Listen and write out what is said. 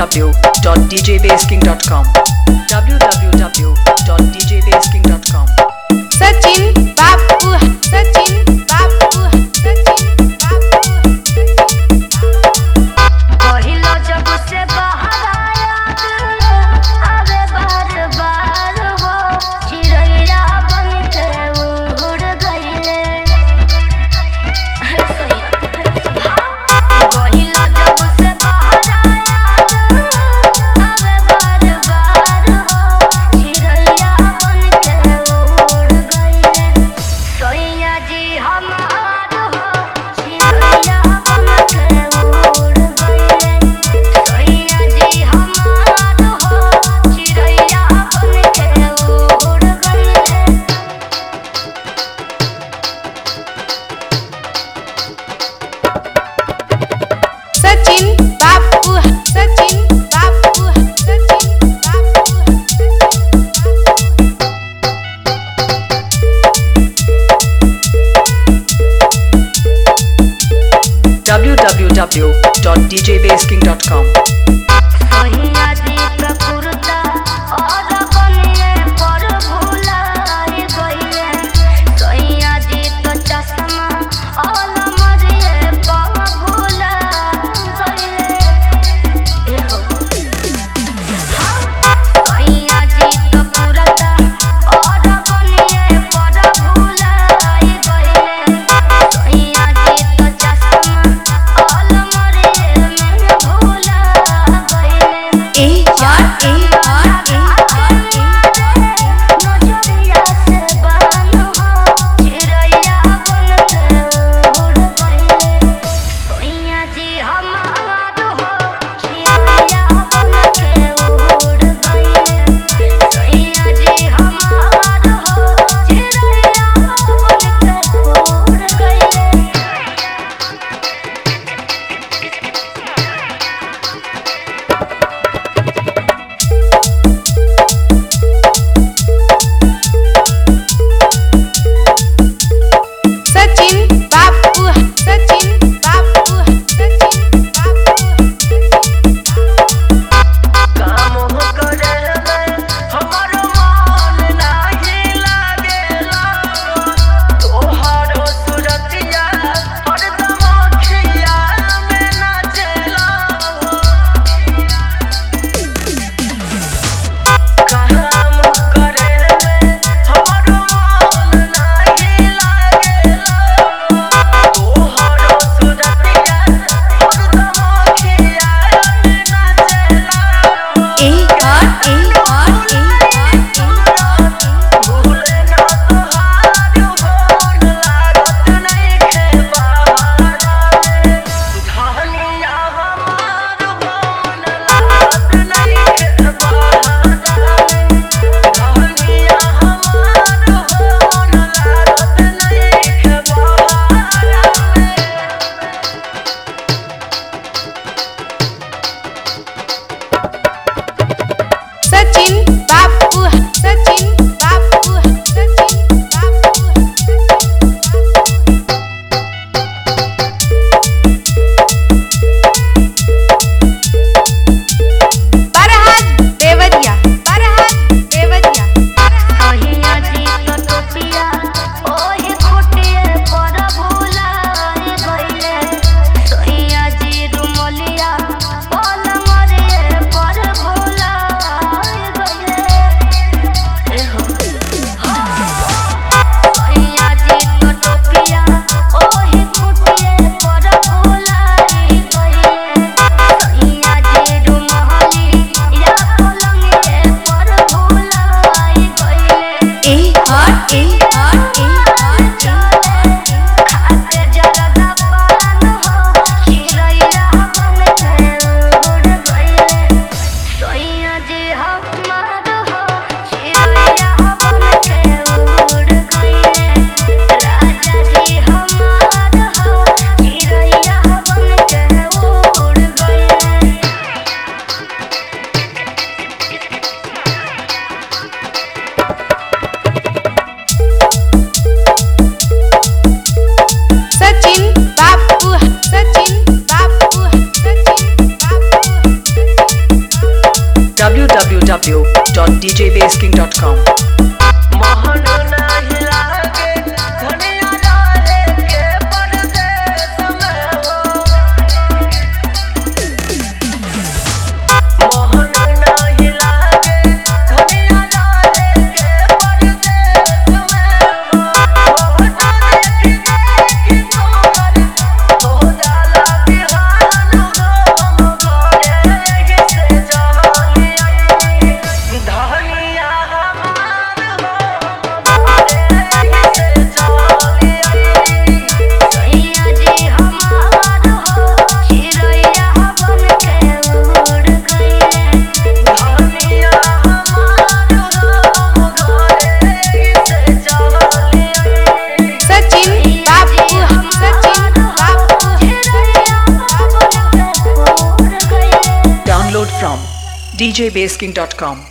www.djbasking.com www.djbasking.com Sachin बापू सचिन बापू सचिन बापू पहिलो जब से बाहर आया अबे बार बार हो चिड़ैया बन के उड़ गईले पहिलो जब से बाहर आया अबे बार बार हो चिड़ैया बन के उड़ गईले सोइया जी हमार हो चिड़ैया बन के उड़ गईले सोइया जी हमार हो चिड़ैया बन के उड़ गईले सचिन बापू सचिन बापू सचिन बापू www.djbasking.com सोइया जी प्रकृता और बनिए पर भुलाए गईले सोइया जी तो चश्मा और मरिए पर भुला गईले सोइया जी तो पुरता और बनिए पर भुलाए गईले सोइया जी तो चश्मा और मरिए में भुला गईले नजरिया से बान हो चिड़ैया बन के उड़ गईले सोइया जी हमार हो चिड़ैया बन के उड़ गईले सोइया जी हमार हो चिड़ैया बन के उड़ गईले djbasking.com. मोहन नाही लागे धनिया डाले के परदेस में हो। मोहन नाही लागे धनिया डाले के परदेस में हो। फोटो देखी देखी तोहर हो जाला बिहान हो। मोरे रही से जहानी धनिया हमार हो। मोरे रही से जहानी सैया जी हमार हो चिरैया बन के उड़ गइले धनिया हमार हो। मोरे रही से जहानी सचिन बाबू सचिन बाबू चिरैया बन के उड़ गइले Download from djbasking.com.